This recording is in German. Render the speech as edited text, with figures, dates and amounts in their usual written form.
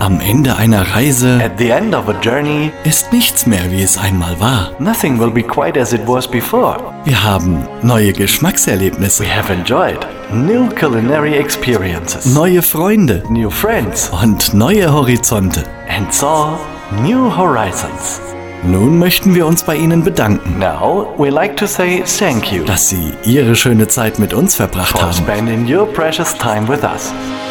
Am Ende einer Reise At the end of a journey, ist nichts mehr, wie es einmal war. nothing will be quite as it was before. Wir haben neue Geschmackserlebnisse, We have enjoyed new culinary experiences, neue Freunde new friends, und neue Horizonte. and saw new horizons. Nun möchten wir uns bei Ihnen bedanken, Now, we like to say thank you dass Sie Ihre schöne Zeit mit uns verbracht for haben. spending your precious time with us.